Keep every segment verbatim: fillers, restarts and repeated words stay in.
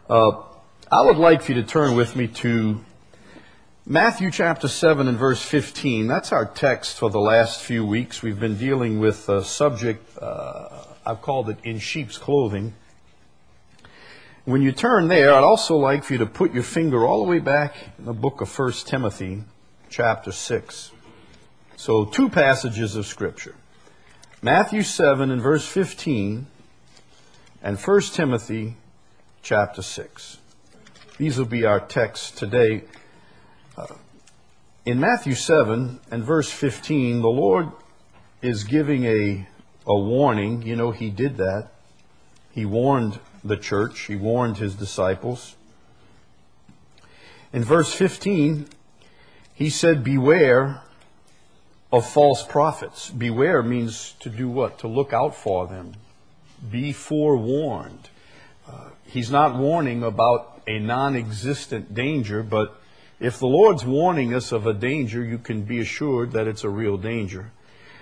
Uh, I would like for you to turn with me to Matthew chapter seven and verse fifteen. That's our text for the last few weeks. We've been dealing with a subject, uh, I've called it In Sheep's Clothing. When you turn there, I'd also like for you to put your finger all the way back in the book of First Timothy chapter six. So two passages of Scripture. Matthew seven and verse fifteen and First Timothy chapter six. These will be our texts today. Uh, in Matthew seven and verse fifteen, the Lord is giving a, a warning. You know, He did that. He warned the church. He warned His disciples. In verse fifteen, He said, beware of false prophets. Beware means to do what? To look out for them. Be forewarned. Uh, he's not warning about a non-existent danger, but if the Lord's warning us of a danger, you can be assured that it's a real danger.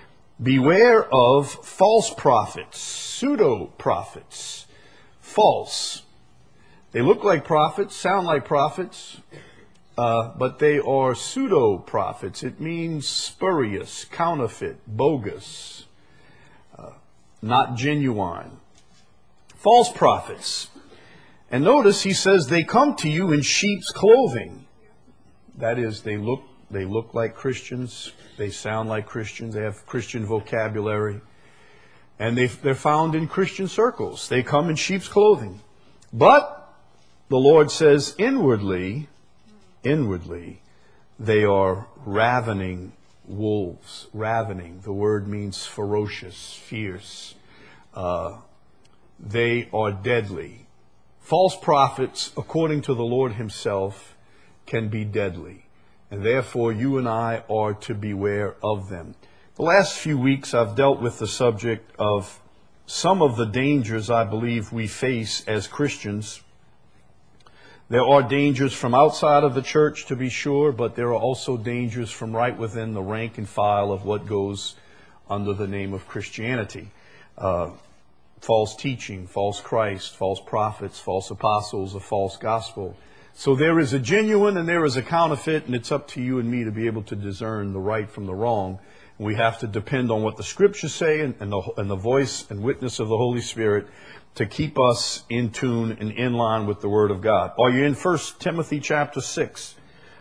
Beware of false prophets, pseudo-prophets, false. They look like prophets, sound like prophets, uh, but they are pseudo-prophets. It means spurious, counterfeit, bogus, uh, not genuine. False prophets. And notice he says they come to you in sheep's clothing. That is, they look they look like Christians, they sound like Christians, they have Christian vocabulary, and they they're found in Christian circles. They come in sheep's clothing. But the Lord says inwardly, inwardly, they are ravening wolves. Ravening, the word means ferocious, fierce. Uh, they are deadly. False prophets, according to the Lord Himself, can be deadly. And therefore, you and I are to beware of them. The last few weeks, I've dealt with the subject of some of the dangers I believe we face as Christians. There are dangers from outside of the church, to be sure, but there are also dangers from right within the rank and file of what goes under the name of Christianity. Uh, false teaching, false Christ, false prophets, false apostles, a false gospel. So there is a genuine and there is a counterfeit, and it's up to you and me to be able to discern the right from the wrong. We have to depend on what the Scriptures say and, and, the, and the voice and witness of the Holy Spirit to keep us in tune and in line with the Word of God. Are you in First Timothy chapter six?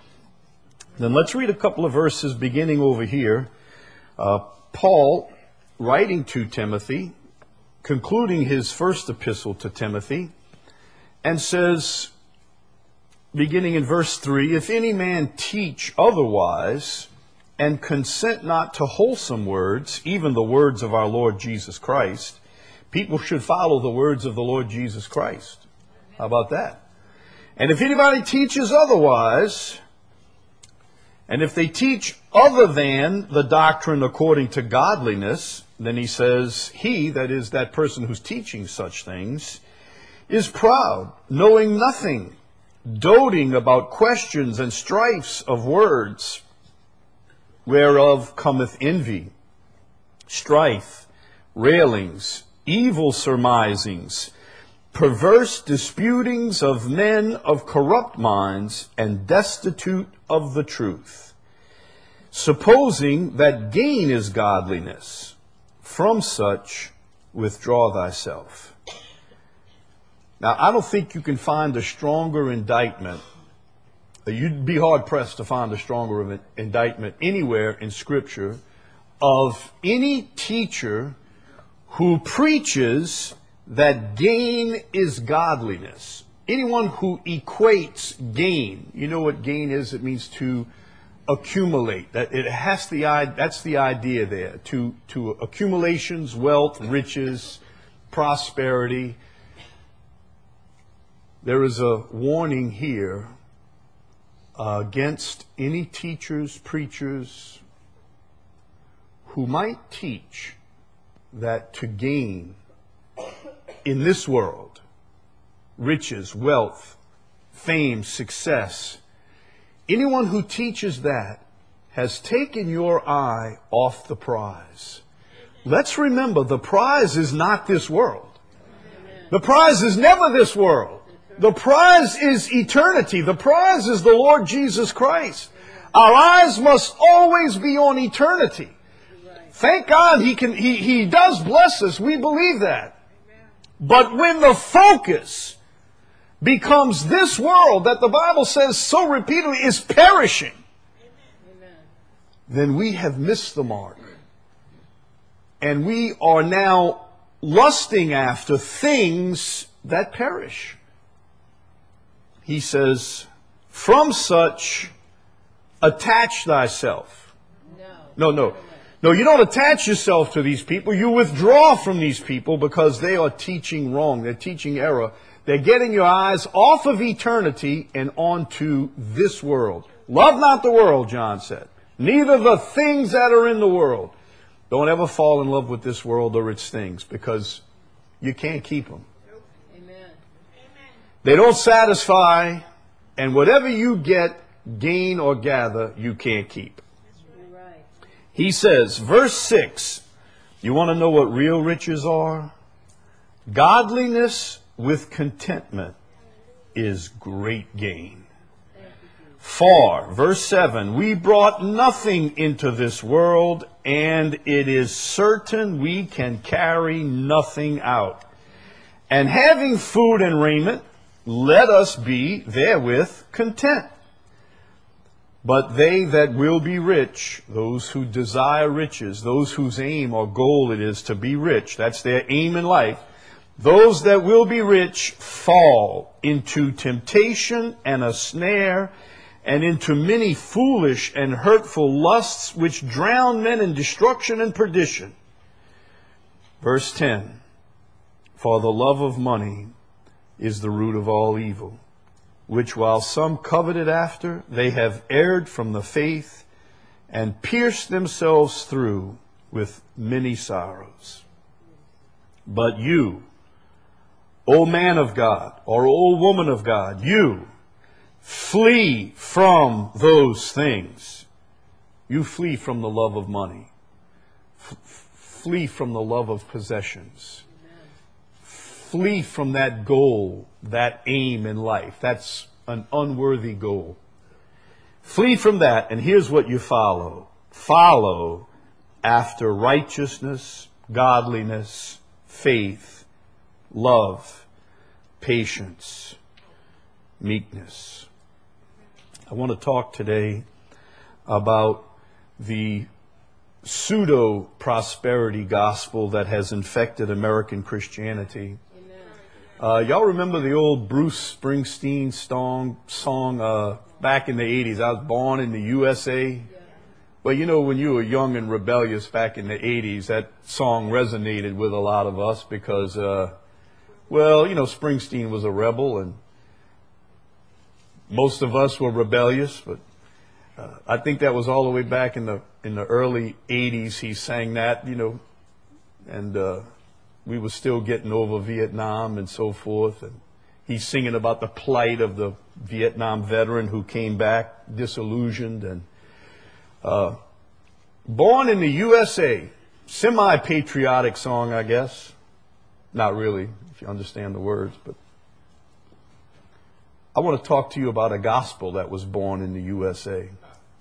Then let's read a couple of verses beginning over here. Uh, Paul, writing to Timothy, concluding his first epistle to Timothy, and says, beginning in verse three, if any man teach otherwise, and consent not to wholesome words, even the words of our Lord Jesus Christ, people should follow the words of the Lord Jesus Christ. How about that? And if anybody teaches otherwise, and if they teach other than the doctrine according to godliness, then he says, he, that is that person who's teaching such things, is proud, knowing nothing, doting about questions and strifes of words, whereof cometh envy, strife, railings, evil surmisings, perverse disputings of men of corrupt minds, and destitute of the truth, supposing that gain is godliness. From such withdraw thyself. Now, I don't think you can find a stronger indictment. You'd be hard-pressed to find a stronger indictment anywhere in Scripture of any teacher who preaches that gain is godliness. Anyone who equates gain, you know what gain is? It means to accumulate. That it has the that's the idea there. To to accumulations, wealth, riches, prosperity. There is a warning here uh, against any teachers, preachers who might teach that to gain in this world riches, wealth, fame, success. Anyone who teaches that has taken your eye off the prize. Let's remember, the prize is not this world. The prize is never this world. The prize is eternity. The prize is the Lord Jesus Christ. Our eyes must always be on eternity. Thank God he can, he, he does bless us. We believe that. But when the focus becomes this world that the Bible says so repeatedly is perishing, then we have missed the mark. And we are now lusting after things that perish. He says, from such attach thyself. No, no. No, you don't attach yourself to these people. You withdraw from these people because they are teaching wrong. They're teaching error. They're getting your eyes off of eternity and onto this world. Love not the world, John said. Neither the things that are in the world. Don't ever fall in love with this world or its things, because you can't keep them. Amen. They don't satisfy, and whatever you get, gain or gather, you can't keep. He says, verse six, you want to know what real riches are? Godliness with contentment is great gain. For, verse seven, we brought nothing into this world, and it is certain we can carry nothing out. And having food and raiment, let us be therewith content. But they that will be rich, those who desire riches, those whose aim or goal it is to be rich, that's their aim in life, those that will be rich fall into temptation and a snare, and into many foolish and hurtful lusts, which drown men in destruction and perdition. Verse ten, for the love of money is the root of all evil, which while some coveted after, they have erred from the faith, and pierced themselves through with many sorrows. But you, O man of God, or O woman of God, you, flee from those things. You flee from the love of money. F- flee from the love of possessions. Flee from that goal, that aim in life. That's an unworthy goal. Flee from that, and here's what you follow. Follow after righteousness, godliness, faith, love, patience, meekness. I want to talk today about the pseudo-prosperity gospel that has infected American Christianity. Uh, y'all remember the old Bruce Springsteen song, song uh, back in the eighties, I was born in the U S A? Well, you know, when you were young and rebellious back in the eighties, that song resonated with a lot of us because, uh, well, you know, Springsteen was a rebel and most of us were rebellious, but uh, I think that was all the way back in the in the early eighties. He sang that, you know, and uh, we were still getting over Vietnam and so forth. And he's singing about the plight of the Vietnam veteran who came back disillusioned and uh, born in the U S A. Semi-patriotic song, I guess. Not really, if you understand the words, but I want to talk to you about a gospel that was born in the U S A.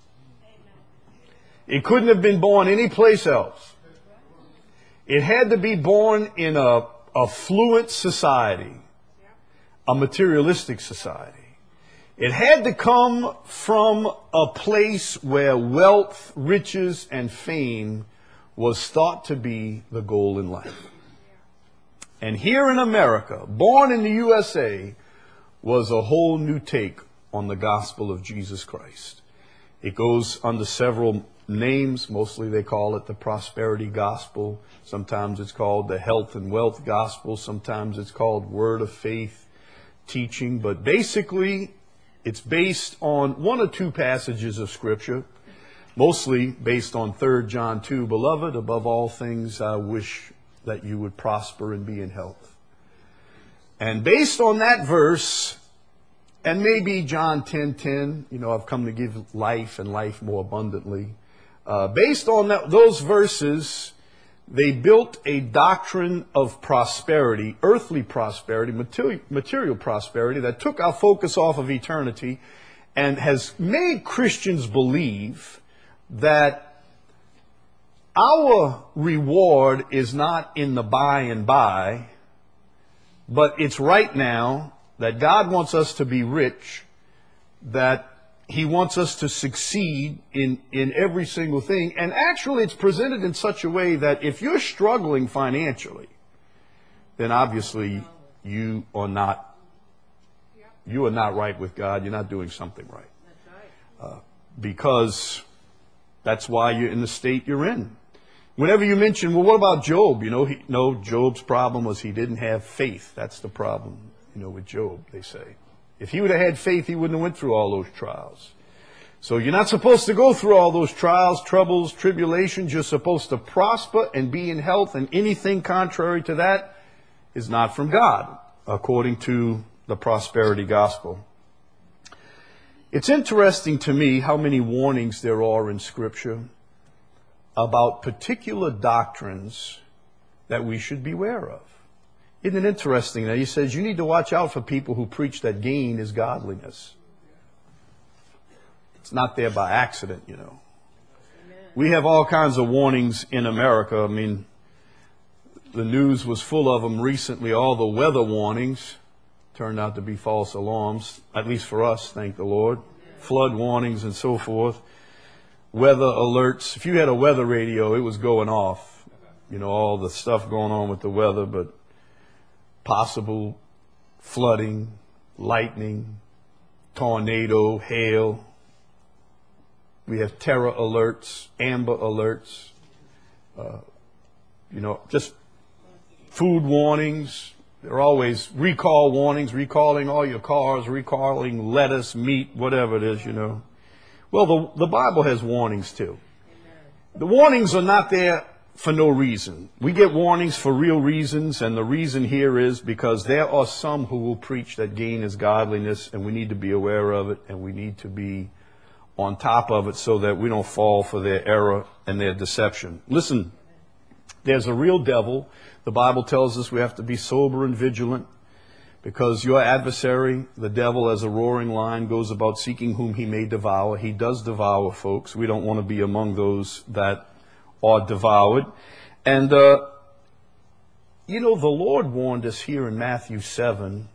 It couldn't have been born anyplace else. It had to be born in a affluent society, a materialistic society. It had to come from a place where wealth, riches, and fame was thought to be the goal in life. And here in America, born in the U S A, was a whole new take on the gospel of Jesus Christ. It goes under several names. Mostly they call it the prosperity gospel. Sometimes it's called the health and wealth gospel. Sometimes it's called word of faith teaching. But basically, it's based on one or two passages of Scripture, mostly based on Third John two. Beloved, above all things, I wish that you would prosper and be in health. And based on that verse, and maybe John ten ten, you know, I've come to give life and life more abundantly. Uh, based on that, those verses, They built a doctrine of prosperity, earthly prosperity, material, material prosperity, that took our focus off of eternity and has made Christians believe that our reward is not in the by and by, but it's right now, that God wants us to be rich, that He wants us to succeed in, in every single thing. And actually, it's presented in such a way that if you're struggling financially, then obviously you are not, you are not right with God. You're not doing something right. Uh, because that's why you're in the state you're in. Whenever you mention, well, what about Job? You know, he, no, Job's problem was he didn't have faith. That's the problem, you know, with Job, they say. If he would have had faith, he wouldn't have went through all those trials. So you're not supposed to go through all those trials, troubles, tribulations. You're supposed to prosper and be in health, and anything contrary to that is not from God, according to the prosperity gospel. It's interesting to me how many warnings there are in Scripture about particular doctrines that we should beware of. Isn't it interesting that he says you need to watch out for people who preach that gain is godliness? It's not there by accident, you know. Amen. We have all kinds of warnings in America. I mean, the news was full of them recently. All the weather warnings turned out to be false alarms, at least for us, thank the Lord. Flood warnings and so forth. Weather alerts. If you had a weather radio, it was going off. You know, all the stuff going on with the weather, but possible flooding, lightning, tornado, hail. We have terror alerts, amber alerts, uh, you know, just food warnings. There are always recall warnings, recalling all your cars, recalling lettuce, meat, whatever it is, you know. Well, the, the Bible has warnings too. The warnings are not there for no reason. We get warnings for real reasons, and the reason here is because there are some who will preach that gain is godliness, and we need to be aware of it, and we need to be on top of it so that we don't fall for their error and their deception. Listen, there's a real devil. The Bible tells us we have to be sober and vigilant, because your adversary, the devil, as a roaring lion, goes about seeking whom he may devour. He does devour folks. We don't want to be among those that are devoured. And, uh, you know, the Lord warned us here in Matthew seven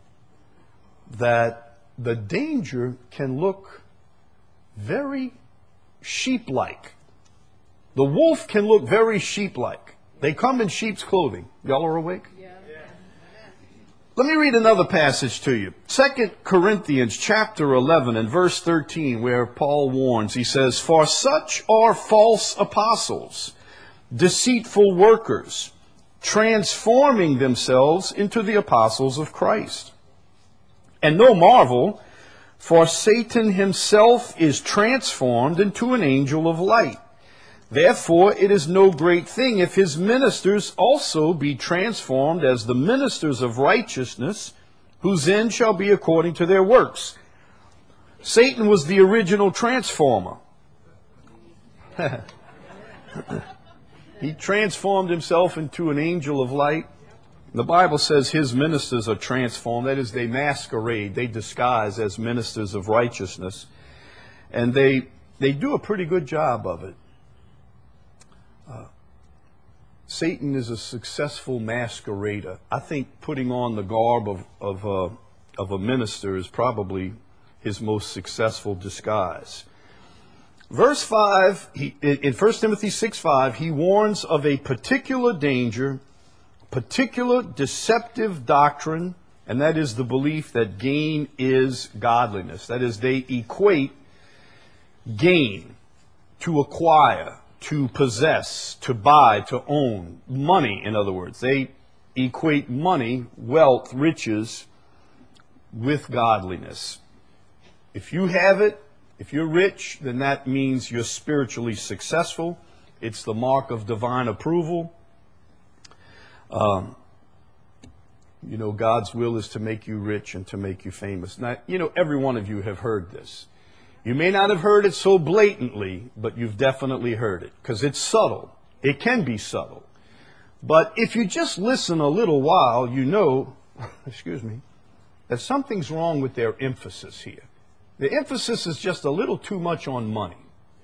that the danger can look very sheep-like. The wolf can look very sheep-like. They come in sheep's clothing. Y'all are awake? Yeah. Yeah. Let me read another passage to you. Second Corinthians chapter eleven and verse thirteen, where Paul warns. He says, "For such are false apostles, deceitful workers, transforming themselves into the apostles of Christ. And no marvel, for Satan himself is transformed into an angel of light. Therefore it is no great thing if his ministers also be transformed as the ministers of righteousness, whose end shall be according to their works." Satan was the original transformer. He transformed himself into an angel of light. The Bible says his ministers are transformed. That is, they masquerade, they disguise as ministers of righteousness. And they they do a pretty good job of it. Uh, Satan is a successful masquerader. I think putting on the garb of, of, uh, of a minister is probably his most successful disguise. Verse five, he, in First Timothy six five, he warns of a particular danger, particular deceptive doctrine, and that is the belief that gain is godliness. That is, they equate gain, to acquire, to possess, to buy, to own, money, in other words. They equate money, wealth, riches with godliness. If you have it, if you're rich, then that means you're spiritually successful. It's the mark of divine approval. Um, you know, God's will is to make you rich and to make you famous. Now, you know, every one of you have heard this. You may not have heard it so blatantly, but you've definitely heard it, because it's subtle. It can be subtle. But if you just listen a little while, you know, excuse me, that something's wrong with their emphasis here. The emphasis is just a little too much on money.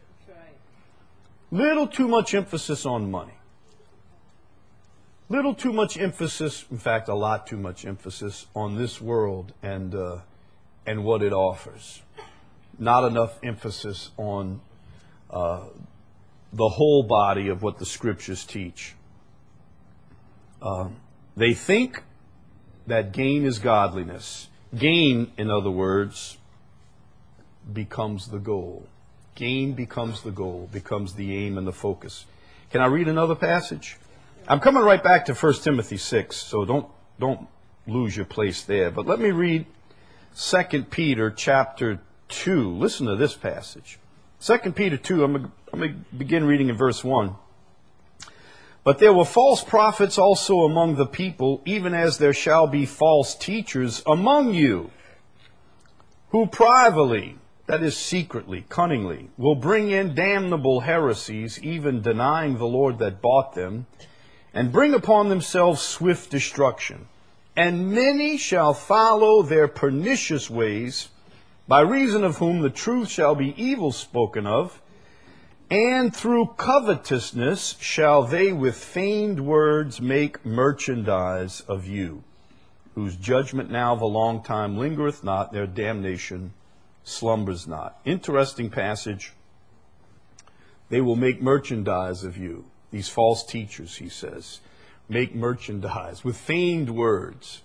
Little too much emphasis on money. Little too much emphasis, in fact, a lot too much emphasis on this world and uh, and what it offers. Not enough emphasis on uh, the whole body of what the Scriptures teach. Uh, they think that gain is godliness. Gain, in other words, becomes the goal. Gain becomes the goal, becomes the aim and the focus. Can I read another passage? I'm coming right back to First Timothy six, so don't don't lose your place there. But let me read Second Peter chapter two. Listen to this passage. Second Peter two, I'm going to begin reading in verse one. But there were false prophets also among the people, even as there shall be false teachers among you, who privately, that is secretly, cunningly, will bring in damnable heresies, even denying the Lord that bought them, and bring upon themselves swift destruction. And many shall follow their pernicious ways, by reason of whom the truth shall be evil spoken of, and through covetousness shall they with feigned words make merchandise of you, whose judgment now of a long time lingereth not, their damnation slumbers not. Interesting passage. They will make merchandise of you. These false teachers, he says, make merchandise with feigned words.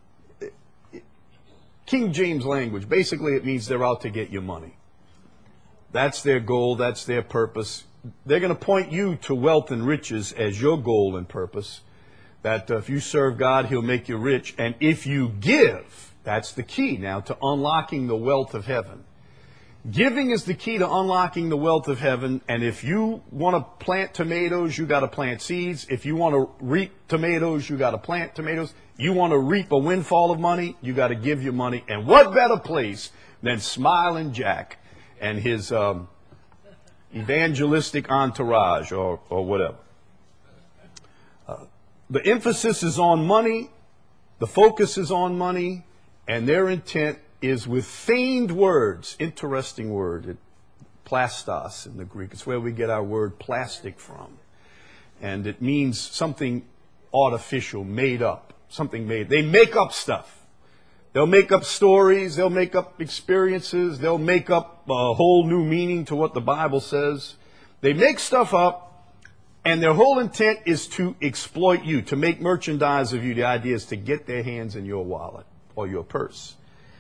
King James language, basically it means they're out to get your money. That's their goal, that's their purpose. They're going to point you to wealth and riches as your goal and purpose. That uh, if you serve God, He'll make you rich. And if you give, that's the key now to unlocking the wealth of heaven. Giving is the key to unlocking the wealth of heaven. And if you want to plant tomatoes, you got to plant seeds. If you want to reap tomatoes, you got to plant tomatoes. You want to reap a windfall of money, you got to give your money. And what better place than Smiling Jack and his um, evangelistic entourage or, or whatever. Uh, the emphasis is on money. The focus is on money. And their intent is with feigned words. Interesting word. It, plastos in the Greek. It's where we get our word plastic from. And it means something artificial, made up. Something made. They make up stuff. They'll make up stories. They'll make up experiences. They'll make up a whole new meaning to what the Bible says. They make stuff up, and their whole intent is to exploit you, to make merchandise of you. The idea is to get their hands in your wallet or your purse.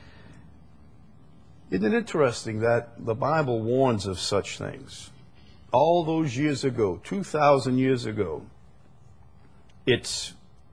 Isn't it interesting that the Bible warns of such things? All those years ago, two thousand years ago, it's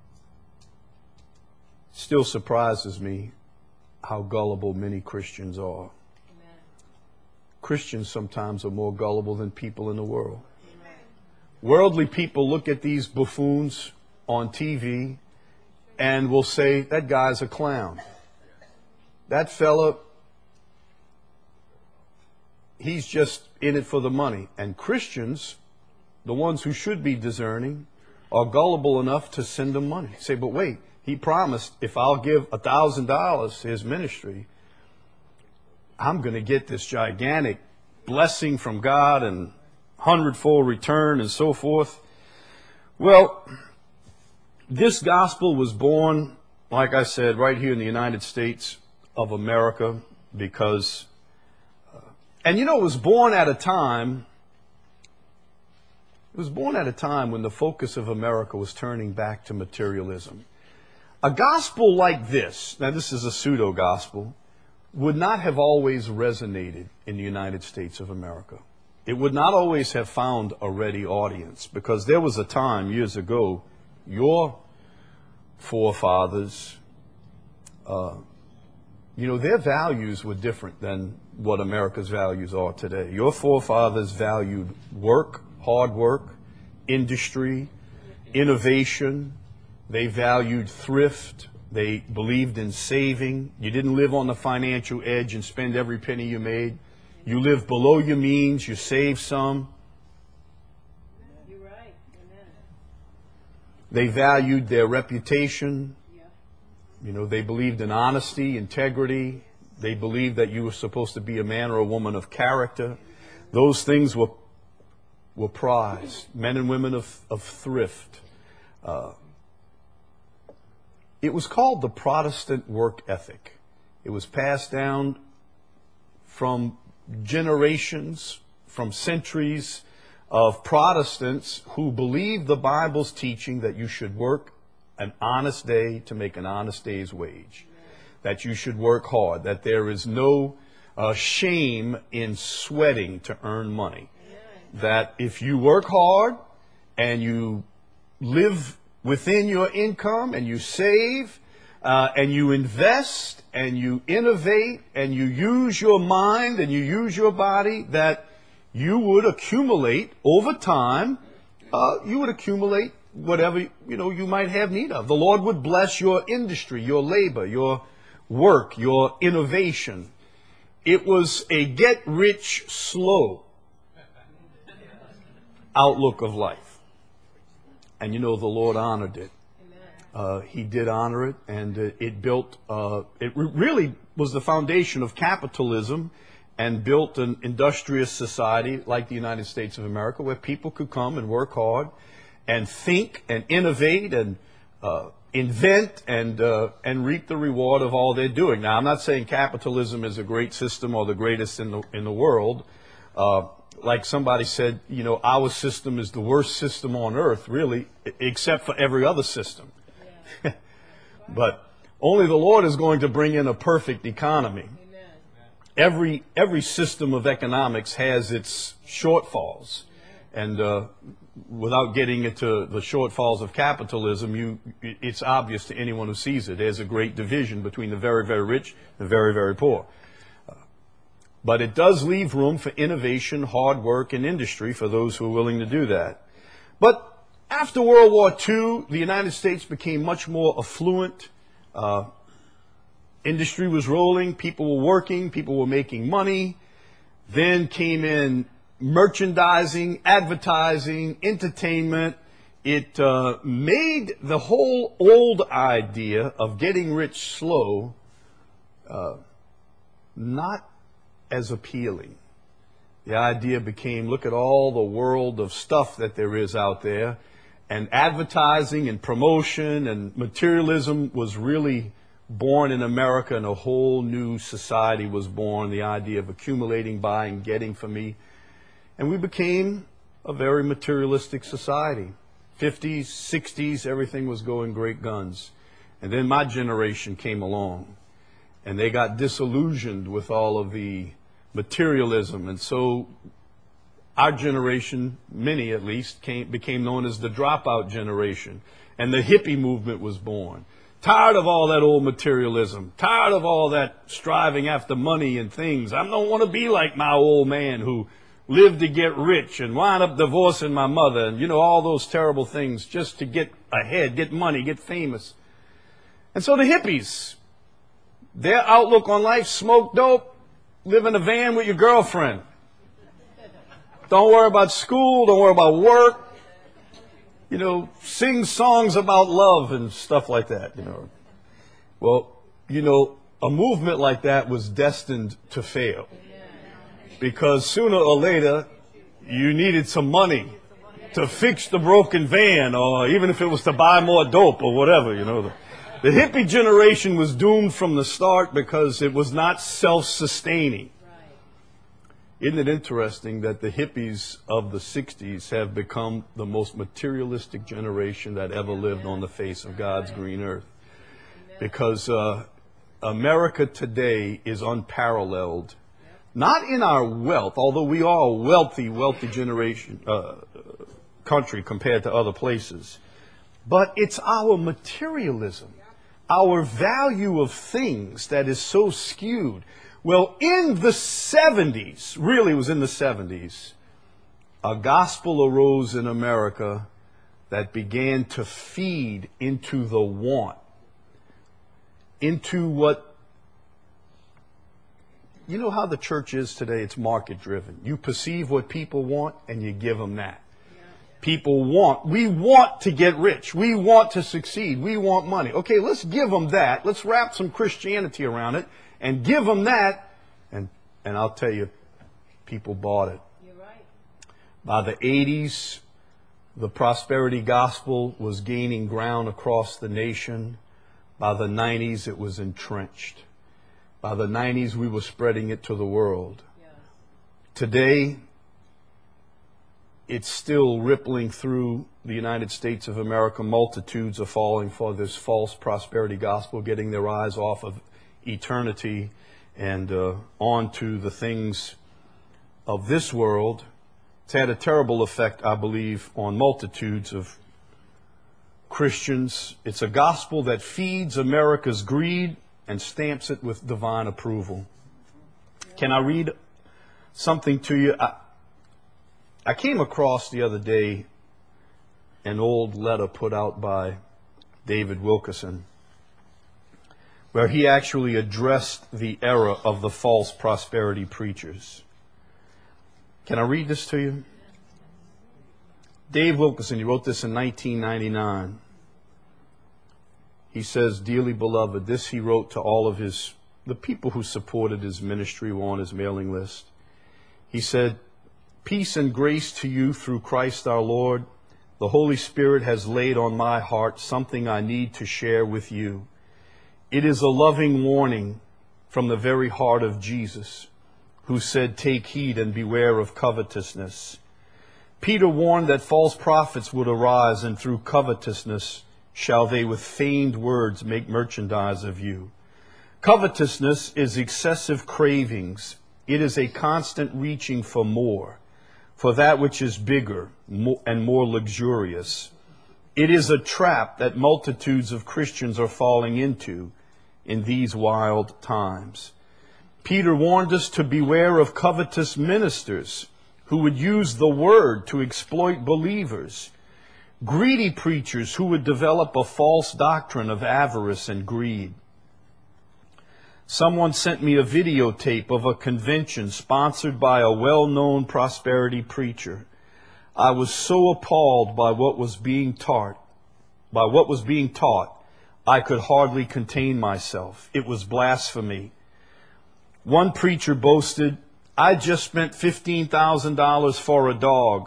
still surprises me how gullible many Christians are. Amen. Christians sometimes are more gullible than people in the world. Amen. Worldly people look at these buffoons on T V and will say, that guy's a clown. That fella, he's just in it for the money. And Christians, the ones who should be discerning, are gullible enough to send them money. Say, but wait. He promised, if I'll give a thousand dollars to his ministry, I'm going to get this gigantic blessing from God and hundredfold return and so forth. Well, this gospel was born, like I said, right here in the United States of America because, uh, and you know, it was born at a time, it was born at a time when the focus of America was turning back to materialism. A gospel like this, now this is a pseudo-gospel, would not have always resonated in the United States of America. It would not always have found a ready audience because there was a time years ago, your forefathers, uh, you know, their values were different than what America's values are today. Your forefathers valued work, hard work, industry, innovation. They valued thrift. They believed in saving. You didn't live on the financial edge and spend every penny you made. You lived below your means. You saved some. You're right. Amen. They valued their reputation. You know, they believed in honesty, integrity. They believed that you were supposed to be a man or a woman of character. Those things were were prized. Men and women of, of thrift. Uh, it was called the Protestant work ethic. It was passed down from generations, from centuries of Protestants who believed the Bible's teaching that you should work an honest day to make an honest day's wage, that you should work hard, that there is no uh, shame in sweating to earn money, that if you work hard and you live within your income and you save uh, and you invest and you innovate and you use your mind and you use your body, that you would accumulate over time, uh, you would accumulate whatever, you know, you might have need of. The Lord would bless your industry, your labor, your work, your innovation. It was a get rich slow outlook of life. And you know, the Lord honored it. Uh, he did honor it, and uh, it built, uh, it re- really was the foundation of capitalism and built an industrious society like the United States of America, where people could come and work hard and think and innovate and uh, invent and uh, and reap the reward of all they're doing. Now, I'm not saying capitalism is a great system or the greatest in the in the world. Uh, like somebody said, you know, our system is the worst system on earth, really, except for every other system. Yeah. But only the Lord is going to bring in a perfect economy. Amen. Every every system of economics has its shortfalls, and uh, without getting into the shortfalls of capitalism, you it's obvious to anyone who sees it. There's a great division between the very, very rich and the very, very poor. Uh, but it does leave room for innovation, hard work, and industry for those who are willing to do that. But after World War Two, the United States became much more affluent. Uh, industry was rolling. People were working. People were making money. Then came in merchandising, advertising, entertainment. It uh, made the whole old idea of getting rich slow uh, not as appealing. The idea became, look at all the world of stuff that there is out there. And advertising and promotion and materialism was really born in America, and a whole new society was born. The idea of accumulating, buying, getting for me. And we became a very materialistic society. fifties, sixties, everything was going great guns. And then my generation came along, and they got disillusioned with all of the materialism. And so our generation, many at least, came, became known as the dropout generation. And the hippie movement was born. Tired of all that old materialism. Tired of all that striving after money and things. I don't want to be like my old man who lived to get rich and wound up divorcing my mother, and, you know, all those terrible things just to get ahead, get money, get famous. And so the hippies, their outlook on life, smoke dope, live in a van with your girlfriend. Don't worry about school, don't worry about work. You know, sing songs about love and stuff like that, you know. Well, you know, a movement like that was destined to fail. Because sooner or later, you needed some money to fix the broken van, or even if it was to buy more dope or whatever, you know. The, the hippie generation was doomed from the start because it was not self-sustaining. Isn't it interesting that the hippies of the sixties have become the most materialistic generation that ever lived on the face of God's green earth? Because uh, America today is unparalleled. Not in our wealth, although we are a wealthy, wealthy generation, uh, country compared to other places. But it's our materialism, our value of things that is so skewed. Well, in the seventies, really it was in the seventies, a gospel arose in America that began to feed into the want, into what, you know how the church is today? It's market driven. You perceive what people want and you give them that. People want, we want to get rich. We want to succeed. We want money. Okay, let's give them that. Let's wrap some Christianity around it and give them that. And, and I'll tell you, people bought it. You're right. By the eighties, the prosperity gospel was gaining ground across the nation. By the nineties, it was entrenched. By the nineties, we were spreading it to the world. Yes. Today, it's still rippling through the United States of America. Multitudes are falling for this false prosperity gospel, getting their eyes off of eternity and uh, onto the things of this world. It's had a terrible effect, I believe, on multitudes of Christians. It's a gospel that feeds America's greed and stamps it with divine approval. Can I read something to you? I, I came across the other day an old letter put out by David Wilkerson, where he actually addressed the era of the false prosperity preachers. Can I read this to you? Dave Wilkerson, he wrote this in nineteen ninety-nine. He says, "Dearly beloved," this he wrote to all of his, the people who supported his ministry, were on his mailing list. He said, "Peace and grace to you through Christ our Lord. The Holy Spirit has laid on my heart something I need to share with you. It is a loving warning from the very heart of Jesus, who said, 'Take heed and beware of covetousness.' Peter warned that false prophets would arise, and through covetousness shall they with feigned words make merchandise of you. Covetousness is excessive cravings. It is a constant reaching for more, for that which is bigger and more luxurious. It is a trap that multitudes of Christians are falling into in these wild times. Peter warned us to beware of covetous ministers who would use the word to exploit believers, greedy preachers who would develop a false doctrine of avarice and greed. Someone sent me a videotape of a convention sponsored by a well-known prosperity preacher. I was so appalled by what was being taught, by what was being taught, I could hardly contain myself. It was blasphemy. One preacher boasted, 'I just spent fifteen thousand dollars for a dog.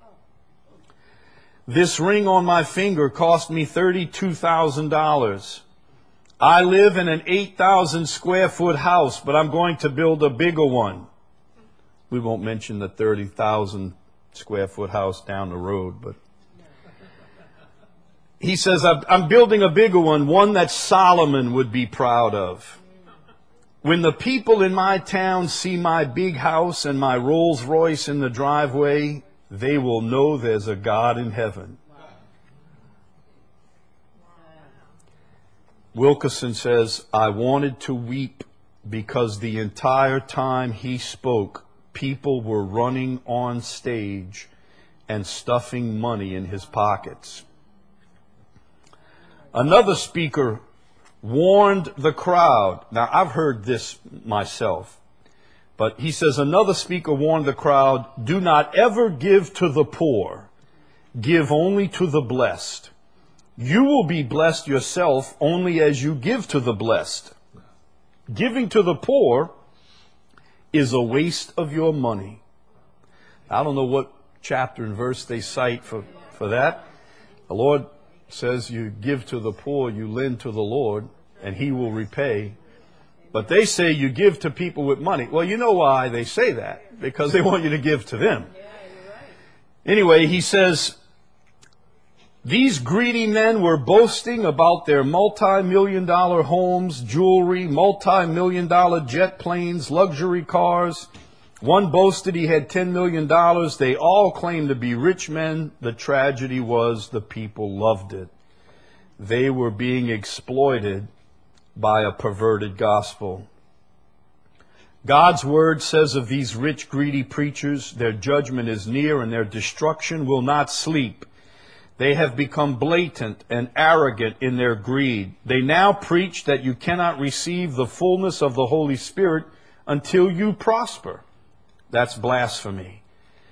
This ring on my finger cost me thirty-two thousand dollars. I live in an eight thousand square foot house, but I'm going to build a bigger one.'" We won't mention the thirty thousand square foot house down the road, but he says, "I'm building a bigger one, one that Solomon would be proud of. When the people in my town see my big house and my Rolls Royce in the driveway, they will know there's a God in heaven." Wilkerson says, "I wanted to weep because the entire time he spoke, people were running on stage and stuffing money in his pockets." Another speaker warned the crowd. Now, I've heard this myself, but he says another speaker warned the crowd, "Do not ever give to the poor. Give only to the blessed. You will be blessed yourself only as you give to the blessed. Giving to the poor is a waste of your money." I don't know what chapter and verse they cite for, for that. The Lord says you give to the poor, you lend to the Lord, and He will repay. But they say you give to people with money. Well, you know why they say that. Because they want you to give to them. Yeah, you're right. Anyway, he says, these greedy men were boasting about their multi-million dollar homes, jewelry, multi-million dollar jet planes, luxury cars. One boasted he had ten million dollars. They all claimed to be rich men. The tragedy was the people loved it. They were being exploited by a perverted gospel. God's word says of these rich, greedy preachers, their judgment is near and their destruction will not sleep. They have become blatant and arrogant in their greed. They now preach that you cannot receive the fullness of the Holy Spirit until you prosper. That's blasphemy.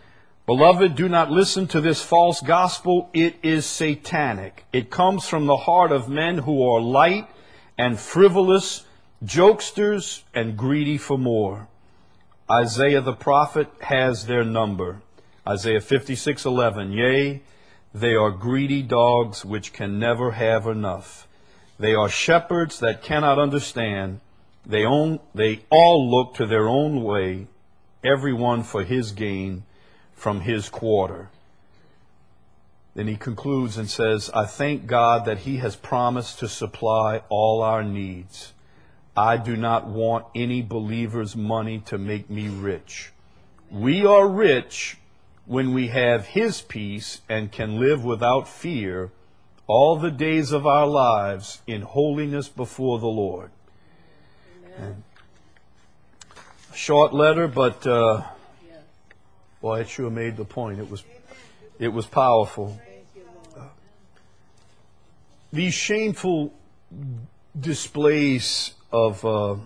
Beloved, do not listen to this false gospel. It is satanic. It comes from the heart of men who are light and frivolous, jokesters and greedy for more. Isaiah the prophet has their number. Isaiah fifty-six eleven. Yea, they are greedy dogs which can never have enough. They are shepherds that cannot understand. They own, they all look to their own way, everyone for his gain from his quarter. Then he concludes and says, I thank God that he has promised to supply all our needs. I do not want any believer's money to make me rich. We are rich when we have his peace and can live without fear all the days of our lives in holiness before the Lord. Amen. A short letter, but uh, boy, it sure made the point. It was, it was powerful. Uh, these shameful displays of uh,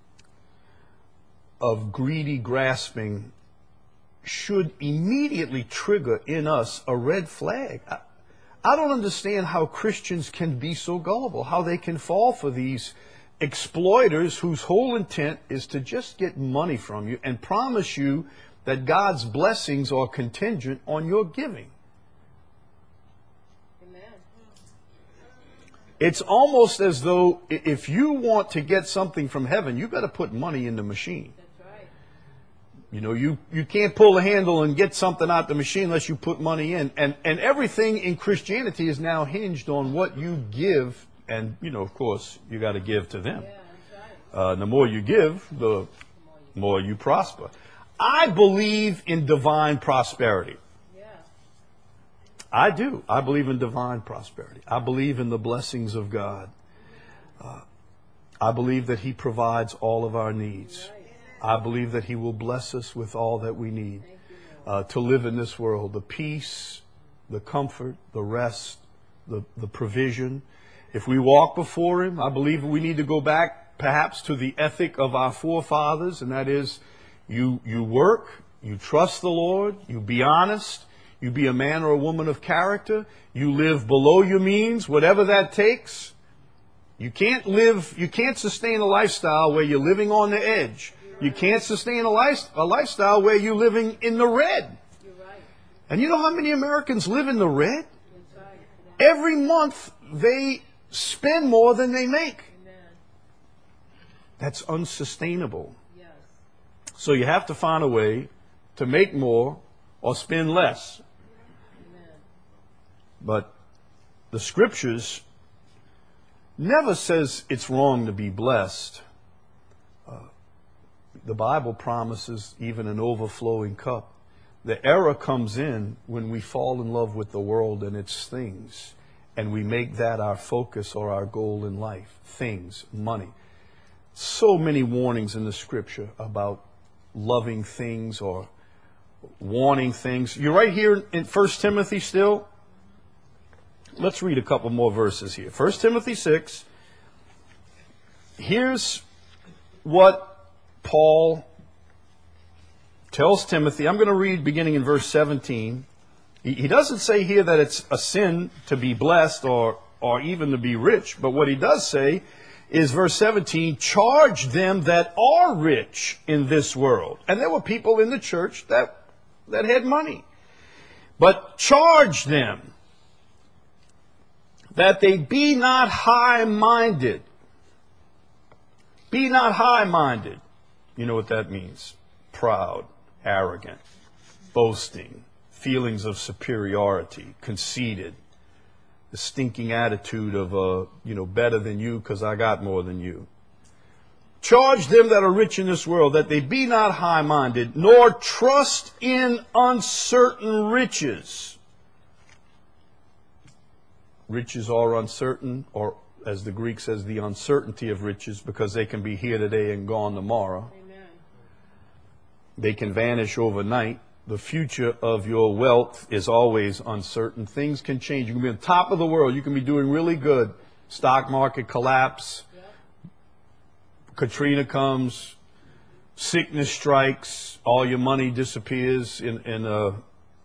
of greedy grasping should immediately trigger in us a red flag. I, I don't understand how Christians can be so gullible, how they can fall for these exploiters whose whole intent is to just get money from you and promise you that God's blessings are contingent on your giving. Amen. It's almost as though if you want to get something from heaven, you got to put money in the machine. That's right. You know, you, you can't pull the handle and get something out the machine unless you put money in. And, and everything in Christianity is now hinged on what you give. And, you know, of course, you got to give to them. Yeah, that's right. Uh, the more you give, the more you prosper. I believe in divine prosperity. Yeah. I do. I believe in divine prosperity. I believe in the blessings of God. Uh, I believe that he provides all of our needs. I believe that he will bless us with all that we need uh, to live in this world. The peace, the comfort, the rest, the, the provision. If we walk before him, I believe we need to go back perhaps to the ethic of our forefathers, and that is you, you work, you trust the Lord, you be honest, you be a man or a woman of character, you live below your means, whatever that takes. You can't live, you can't sustain a lifestyle where you're living on the edge. You can't sustain a, life, a lifestyle where you're living in the red. And you know how many Americans live in the red? Every month they spend more than they make. That's unsustainable. So you have to find a way to make more or spend less. But the scriptures never says it's wrong to be blessed. Uh, the Bible promises even an overflowing cup. The error comes in when we fall in love with the world and its things, and we make that our focus or our goal in life. Things, money. So many warnings in the scripture about loving things or wanting things. You're right here in First Timothy still. Let's read a couple more verses here. First Timothy six. Here's what Paul tells Timothy. I'm going to read beginning in verse seventeen. He, he doesn't say here that it's a sin to be blessed or, or even to be rich. But what he does say is verse seventeen, charge them that are rich in this world. And there were people in the church that, that had money. But charge them that they be not high-minded. Be not high-minded. You know what that means. Proud, arrogant, boasting, feelings of superiority, conceited. The stinking attitude of, uh, you know, better than you because I got more than you. Charge them that are rich in this world that they be not high-minded, nor trust in uncertain riches. Riches are uncertain, or as the Greek says, the uncertainty of riches, because they can be here today and gone tomorrow. Amen. They can vanish overnight. The future of your wealth is always uncertain. Things can change. You can be on top of the world. You can be doing really good. Stock market collapse. Yep. Katrina comes. Sickness strikes. All your money disappears in, in a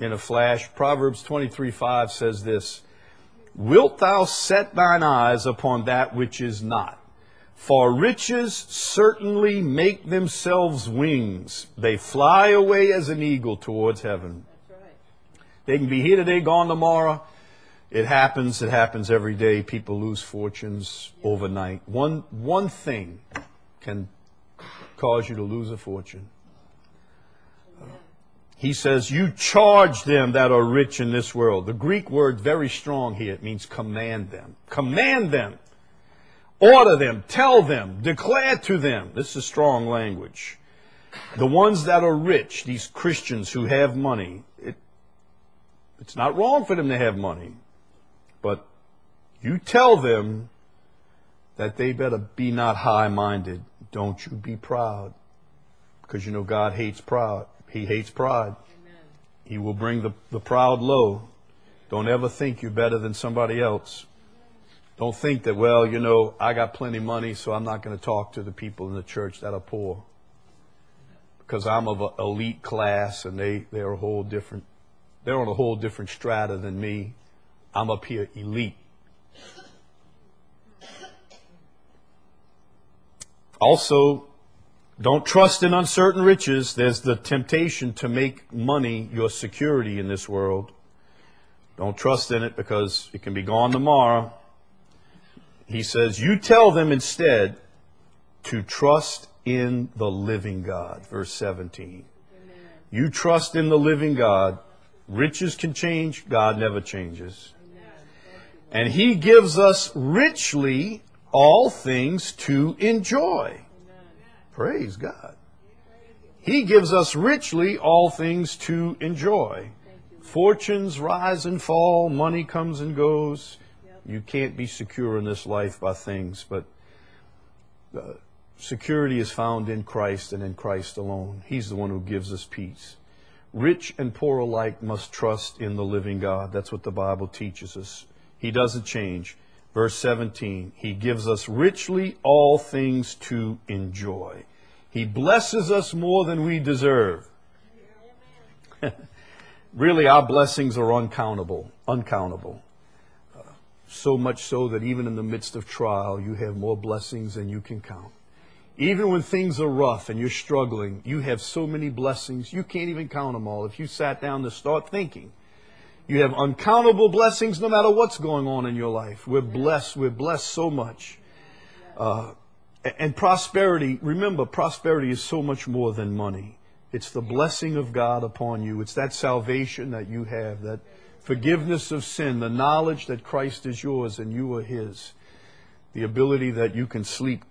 in a flash. Proverbs twenty-three five says this, "Wilt thou set thine eyes upon that which is not? For riches certainly make themselves wings. They fly away as an eagle towards heaven." That's right. They can be here today, gone tomorrow. It happens. It happens every day. People lose fortunes overnight. One, one thing can cause you to lose a fortune. Uh, he says, "You charge them that are rich in this world." The Greek word, very strong here. It means command them. Command them. Order them, tell them, declare to them. This is strong language. The ones that are rich, these Christians who have money, it, it's not wrong for them to have money. But you tell them that they better be not high-minded. Don't you be proud. Because you know God hates proud. He hates pride. Amen. He will bring the, the proud low. Don't ever think you're better than somebody else. Don't think that, well, you know, I got plenty of money, so I'm not going to talk to the people in the church that are poor. Because I'm of an elite class and they, they're a whole different, they're on a whole different strata than me. I'm up here elite. Also, don't trust in uncertain riches. There's the temptation to make money your security in this world. Don't trust in it because it can be gone tomorrow. He says, you tell them instead to trust in the living God. Verse seventeen. Amen. You trust in the living God. Riches can change. God never changes. Amen. And He gives us richly all things to enjoy. Amen. Praise God. He gives us richly all things to enjoy. Fortunes rise and fall. Money comes and goes. You can't be secure in this life by things, but uh, security is found in Christ and in Christ alone. He's the one who gives us peace. Rich and poor alike must trust in the living God. That's what the Bible teaches us. He doesn't change. Verse seventeen, He gives us richly all things to enjoy. He blesses us more than we deserve. Really, our blessings are uncountable, uncountable. So much so that even in the midst of trial, you have more blessings than you can count. Even when things are rough and you're struggling, you have so many blessings, you can't even count them all. If you sat down to start thinking, you have uncountable blessings no matter what's going on in your life. We're blessed. We're blessed so much. Uh, and prosperity, remember, prosperity is so much more than money. It's the blessing of God upon you. It's that salvation that you have, that forgiveness of sin, the knowledge that Christ is yours and you are His, the ability that you can sleep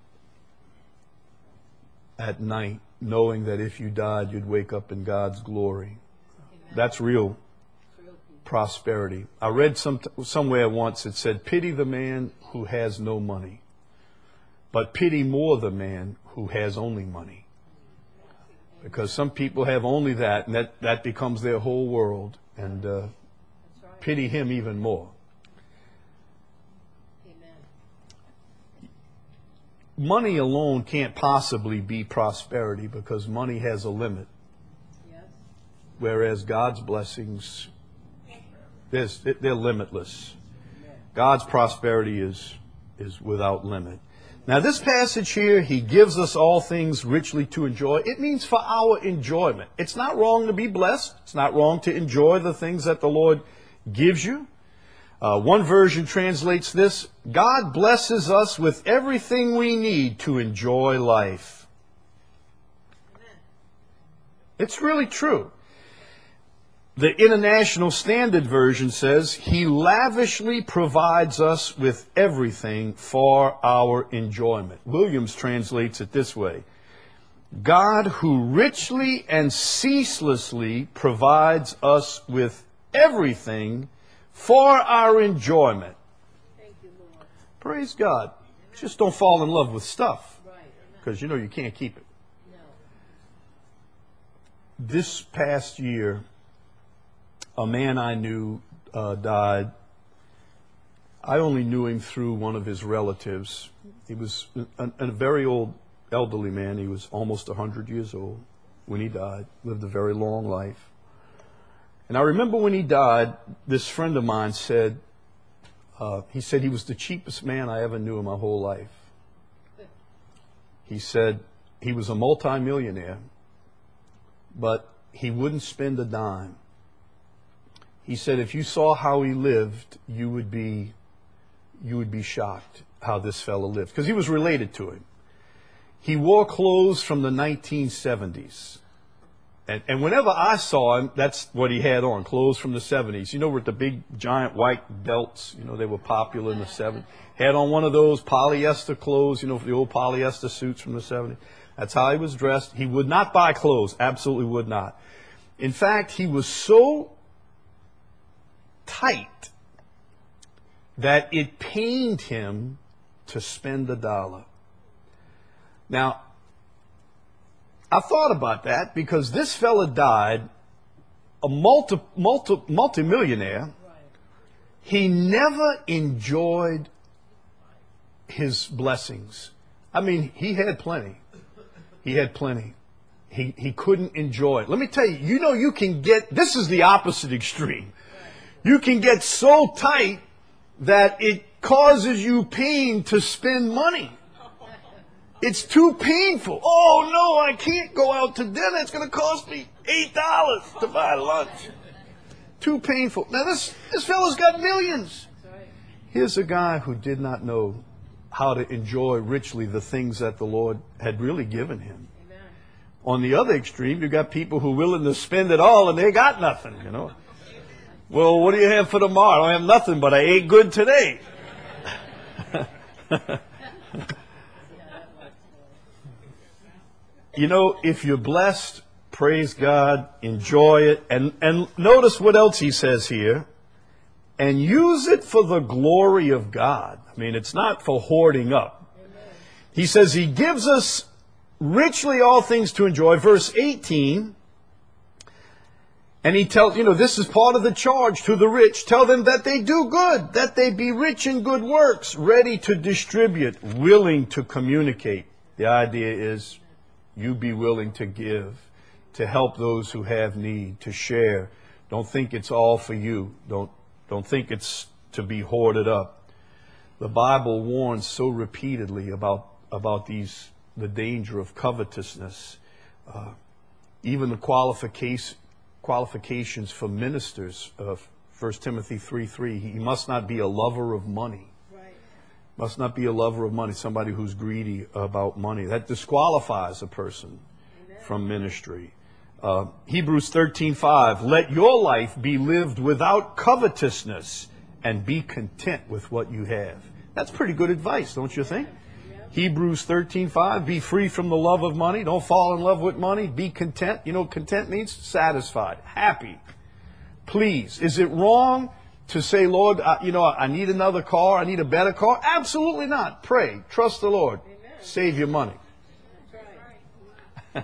at night knowing that if you died, you'd wake up in God's glory. Amen. That's real prosperity. I read some somewhere once it said, pity the man who has no money, but pity more the man who has only money. Because some people have only that, and that, that becomes their whole world. And uh, pity him even more. Amen. Money alone can't possibly be prosperity because money has a limit. Yes. Whereas God's blessings, they're limitless. God's prosperity is, is without limit. Now this passage here, He gives us all things richly to enjoy. It means for our enjoyment. It's not wrong to be blessed. It's not wrong to enjoy the things that the Lord gives you. Uh, one version translates this, God blesses us with everything we need to enjoy life. Amen. It's really true. The International Standard Version says, He lavishly provides us with everything for our enjoyment. Williams translates it this way, God who richly and ceaselessly provides us with everything for our enjoyment. Thank you, Lord. Praise God. Just don't fall in love with stuff, Right. because you know you can't keep it. No. This past year, a man I knew uh, died. I only knew him through one of his relatives. He was a, a very old, elderly man. He was almost one hundred years old when he died. Lived a very long life. And I remember when he died, this friend of mine said, uh, he said he was the cheapest man I ever knew in my whole life. He said he was a multimillionaire, but he wouldn't spend a dime. He said if you saw how he lived, you would be, you would be shocked how this fellow lived, because he was related to him. He wore clothes from the nineteen seventies. And, and whenever I saw him, that's what he had on, clothes from the seventies. You know, with the big, giant white belts, you know, they were popular in the seventies. Had on one of those polyester clothes, you know, the old polyester suits from the seventies. That's how he was dressed. He would not buy clothes, absolutely would not. In fact, he was so tight that it pained him to spend a dollar. Now, I thought about that because this fella died a multi, multi, multi-millionaire. He never enjoyed his blessings. I mean, he had plenty. He had plenty. He, he couldn't enjoy it. Let me tell you, you know you can get, this is the opposite extreme. You can get so tight that it causes you pain to spend money. It's too painful. Oh, no, I can't go out to dinner. It's going to cost me eight dollars to buy lunch. Too painful. Now, this, this fellow's got millions. Here's a guy who did not know how to enjoy richly the things that the Lord had really given him. Amen. On the other extreme, you've got people who are willing to spend it all and they got nothing, you know. Well, what do you have for tomorrow? I don't have nothing, but I ate good today. You know, if you're blessed, praise God, enjoy it. And, and notice what else he says here. And use it for the glory of God. I mean, it's not for hoarding up. Amen. He says he gives us richly all things to enjoy. Verse eighteen. And he tells, you know, this is part of the charge to the rich. Tell them that they do good, that they be rich in good works, ready to distribute, willing to communicate. The idea is you be willing to give, to help those who have need, to share. Don't think it's all for you. Don't, don't think it's to be hoarded up. The Bible warns so repeatedly about, about these, the danger of covetousness. Uh, even the qualification, qualifications for ministers of First Timothy three three, he must not be a lover of money. Right. Must not be a lover of money, somebody who's greedy about money. That disqualifies a person Amen. From ministry. Uh, Hebrews thirteen five, let your life be lived without covetousness and be content with what you have. That's pretty good advice, don't you think? Hebrews thirteen five, be free from the love of money. Don't fall in love with money. Be content. You know what content means? Satisfied, happy, pleased. Is it wrong to say, Lord, I, you know, I need another car. I need a better car? Absolutely not. Pray. Trust the Lord. Amen. Save your money. That's right.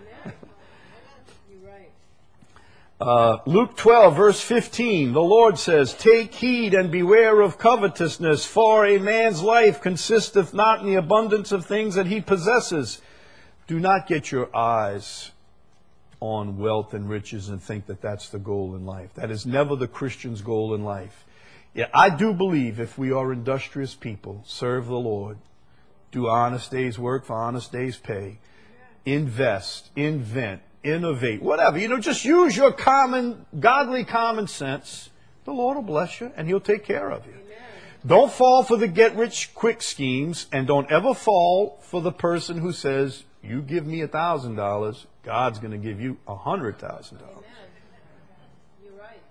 You're right. Uh, Luke twelve, verse fifteen, the Lord says, take heed and beware of covetousness, for a man's life consisteth not in the abundance of things that he possesses. Do not get your eyes on wealth and riches and think that that's the goal in life. That is never the Christian's goal in life. Yeah, I do believe if we are industrious people, serve the Lord, do honest day's work for honest day's pay, invest, invent, innovate, whatever. You know, just use your common, godly common sense. The Lord will bless you and He'll take care of you. Amen. Don't fall for the get-rich-quick schemes, and don't ever fall for the person who says, you give me a thousand dollars, God's going to give you a hundred thousand dollars. You're right.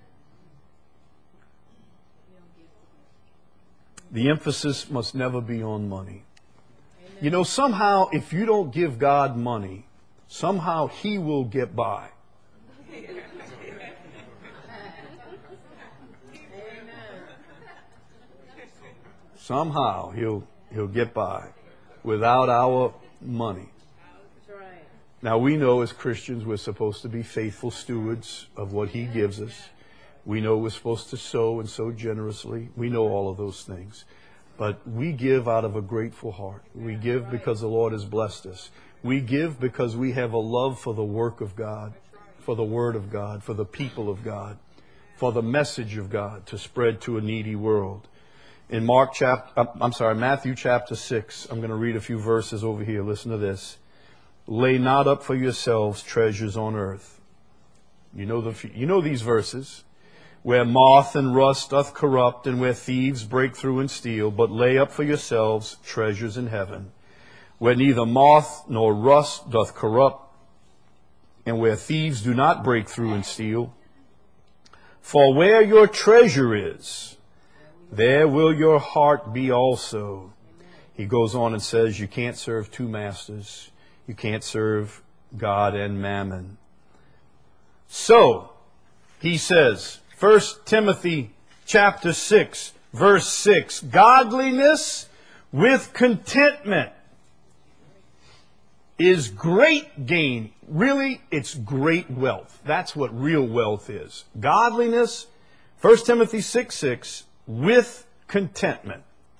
The emphasis must never be on money. Amen. You know, somehow, if you don't give God money, somehow He will get by. Amen. Somehow He'll He'll get by without our money. That's right. Now we know as Christians we're supposed to be faithful stewards of what He gives us. We know we're supposed to sow and sow generously. We know all of those things. But we give out of a grateful heart. We give because the Lord has blessed us. We give because we have a love for the work of God, for the Word of God, for the people of God, for the message of God to spread to a needy world. In Mark chapter, I'm sorry, Matthew chapter six, I'm going to read a few verses over here. Listen to this. Lay not up for yourselves treasures on earth. You know the, you know these verses. Where moth and rust doth corrupt, and where thieves break through and steal, but lay up for yourselves treasures in heaven, where neither moth nor rust doth corrupt, and where thieves do not break through and steal. For where your treasure is, there will your heart be also. He goes on and says, you can't serve two masters. You can't serve God and mammon. So, he says, First Timothy chapter six, verse six, godliness with contentment is great gain. Really, it's great wealth. That's what real wealth is. Godliness, First Timothy six six, with contentment.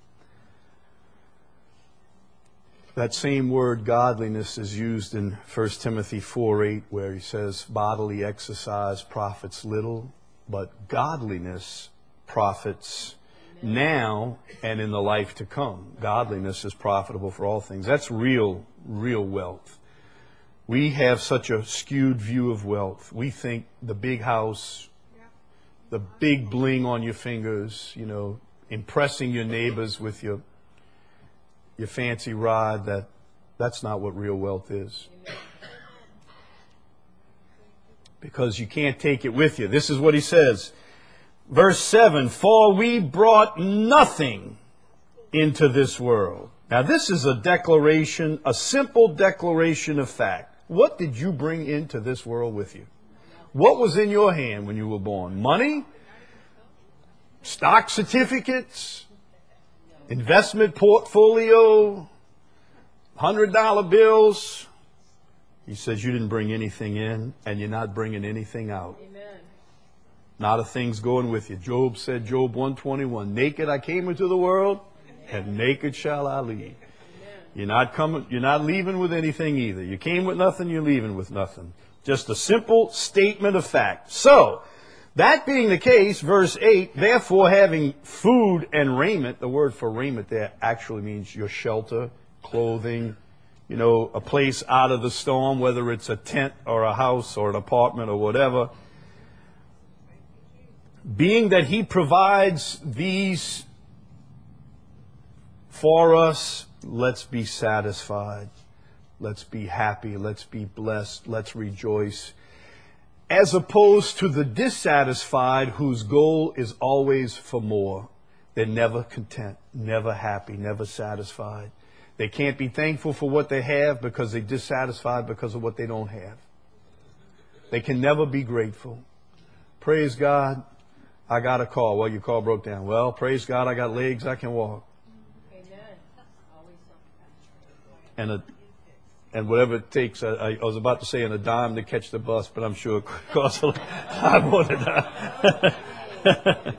That same word, godliness, is used in First Timothy four eight, where he says, bodily exercise profits little, but godliness profits now and in the life to come. Godliness is profitable for all things. That's real, real wealth. We have such a skewed view of wealth. We think the big house, the big bling on your fingers, you know, impressing your neighbors with your your fancy rod, that that's not what real wealth is. Because you can't take it with you. This is what he says. Verse seven, for we brought nothing into this world. Now this is a declaration, a simple declaration of fact. What did you bring into this world with you? What was in your hand when you were born? Money? Stock certificates? Investment portfolio? Hundred dollar bills? He says you didn't bring anything in, and you're not bringing anything out. Amen. Not a thing's going with you. Job said, Job one twenty-one, naked I came into the world, and naked shall I leave. You're not coming, you're not leaving with anything either. You came with nothing, you're leaving with nothing. Just a simple statement of fact. So, that being the case, verse eight, therefore having food and raiment, the word for raiment there actually means your shelter, clothing, you know, a place out of the storm, whether it's a tent or a house or an apartment or whatever. Being that he provides these for us, let's be satisfied. Let's be happy. Let's be blessed. Let's rejoice. As opposed to the dissatisfied whose goal is always for more. They're never content, never happy, never satisfied. They can't be thankful for what they have because they're dissatisfied because of what they don't have. They can never be grateful. Praise God, I got a car. Well, your car broke down. Well, praise God, I got legs, I can walk. Amen. And a And whatever it takes, I, I was about to say in a dime to catch the bus, but I'm sure it costs a lot more than that.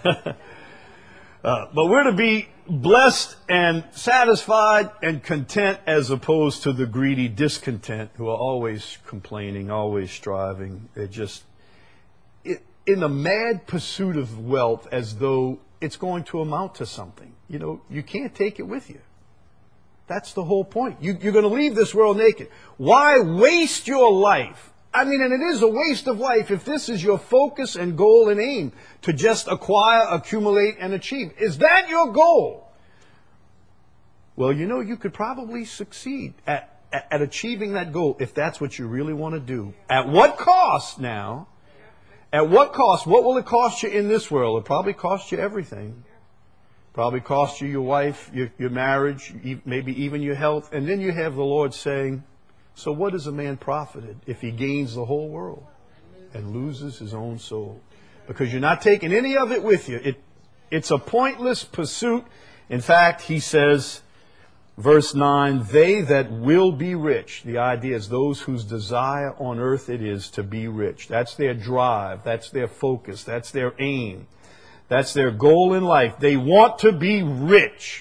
uh, but we're to be blessed and satisfied and content as opposed to the greedy discontent who are always complaining, always striving. They're just it, in a mad pursuit of wealth as though it's going to amount to something. You know, you can't take it with you. That's the whole point. You, you're going to leave this world naked. Why waste your life? I mean, and it is a waste of life if this is your focus and goal and aim, to just acquire, accumulate, and achieve. Is that your goal? Well, you know, you could probably succeed at, at, at achieving that goal if that's what you really want to do. At what cost now? At what cost? What will it cost you in this world? It'll probably cost you everything. Probably cost you your wife, your, your marriage, maybe even your health. And then you have the Lord saying, so what is a man profited if he gains the whole world and loses his own soul? Because you're not taking any of it with you. It, it's a pointless pursuit. In fact, he says, verse nine, they that will be rich. The idea is those whose desire on earth it is to be rich. That's their drive. That's their focus. That's their aim. That's their goal in life. They want to be rich.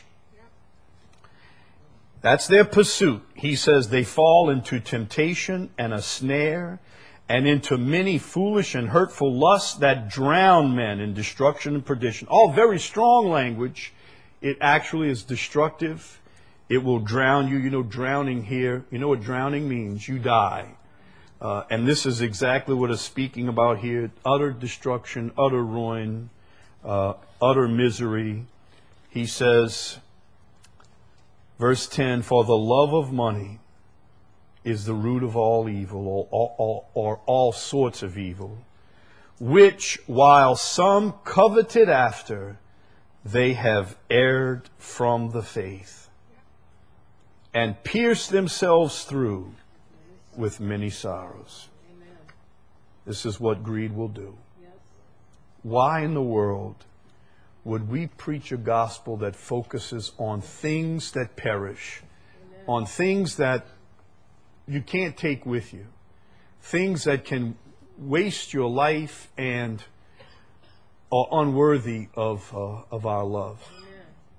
That's their pursuit. He says they fall into temptation and a snare and into many foolish and hurtful lusts that drown men in destruction and perdition. All very strong language. It actually is destructive. It will drown you. You know, drowning here, you know what drowning means? You die. Uh, and this is exactly what it's speaking about here. Utter destruction, utter ruin, uh, utter misery. He says, verse ten, for the love of money is the root of all evil, or, or, or, or all sorts of evil, which while some coveted after, they have erred from the faith and pierced themselves through with many sorrows. Amen. This is what greed will do. Yes. Why in the world would we preach a gospel that focuses on things that perish, Amen. on things that you can't take with you, things that can waste your life and are unworthy of uh, of our love? Amen.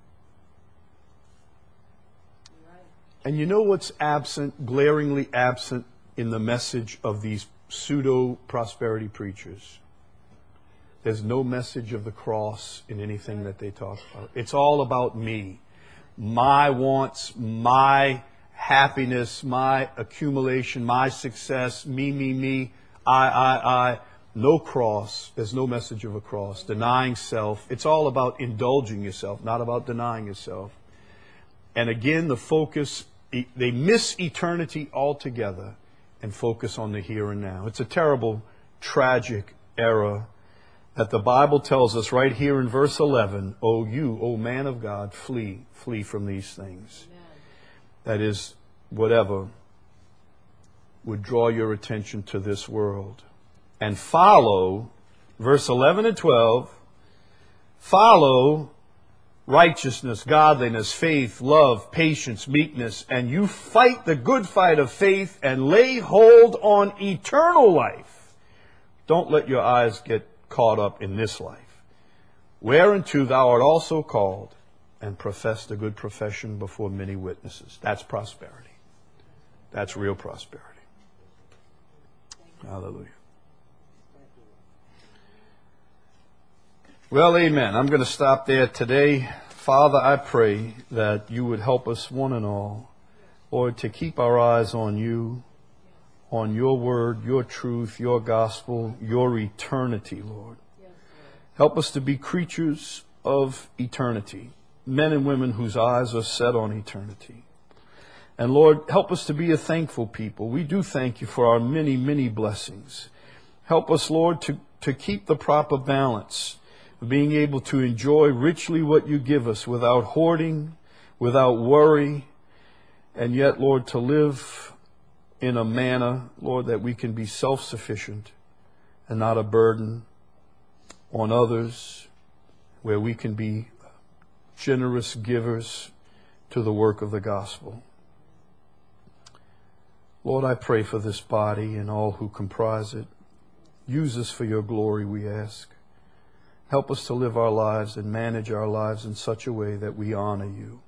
Right. And you know what's absent, glaringly absent in the message of these pseudo-prosperity preachers? There's no message of the cross in anything that they talk about. It's all about me, my wants, my happiness, my accumulation, my success, me, me, me, I, I, I. No cross. There's no message of a cross. Denying self. It's all about indulging yourself, not about denying yourself. And again, the focus, they miss eternity altogether and focus on the here and now. It's a terrible, tragic error that the Bible tells us right here in verse eleven, O you, O man of God, flee, flee from these things. Amen. That is, whatever would draw your attention to this world. And follow, verse eleven and twelve, follow righteousness, godliness, faith, love, patience, meekness, and you fight the good fight of faith and lay hold on eternal life. Don't let your eyes get caught up in this life, whereunto thou art also called, and professed a good profession before many witnesses. That's prosperity. That's real prosperity. Hallelujah. Well, amen. I'm going to stop there today. Father, I pray that you would help us one and all, Lord, to keep our eyes on you, on your word, your truth, your gospel, your eternity, Lord. Help us to be creatures of eternity, men and women whose eyes are set on eternity. And Lord, help us to be a thankful people. We do thank you for our many, many blessings. Help us, Lord, to, to keep the proper balance of being able to enjoy richly what you give us without hoarding, without worry, and yet, Lord, to live in a manner, Lord, that we can be self-sufficient and not a burden on others, where we can be generous givers to the work of the gospel. Lord, I pray for this body and all who comprise it. Use us for your glory, we ask. Help us to live our lives and manage our lives in such a way that we honor you.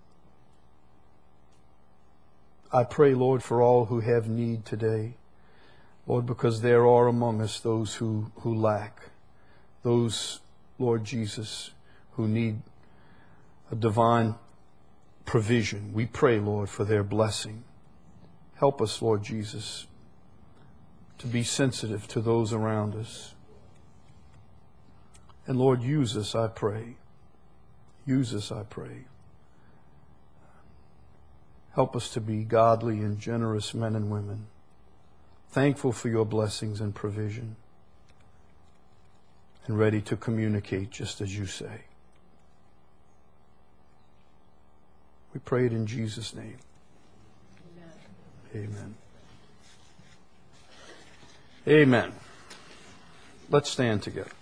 I pray, Lord, for all who have need today. Lord, because there are among us those who, who lack. Those, Lord Jesus, who need a divine provision. We pray, Lord, for their blessing. Help us, Lord Jesus, to be sensitive to those around us. And Lord, use us, I pray. Use us, I pray. Help us to be godly and generous men and women, thankful for your blessings and provision, and ready to communicate just as you say. We pray it in Jesus' name. Amen. Amen. Amen. Let's stand together.